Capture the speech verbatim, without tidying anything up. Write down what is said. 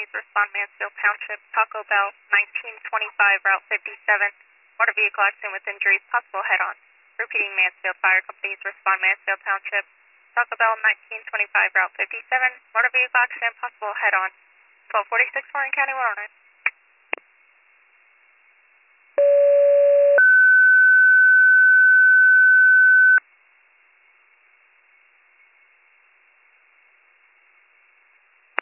Companies respond Mansfield Township, Taco Bell, nineteen twenty-five, Route fifty-seven. Motor vehicle accident with injuries, possible head-on. Repeating Mansfield Fire Companies respond Mansfield Township, Taco Bell, nineteen twenty-five, Route fifty-seven. Motor vehicle accident, possible head-on. twelve forty-six, Warren County, one oh nine.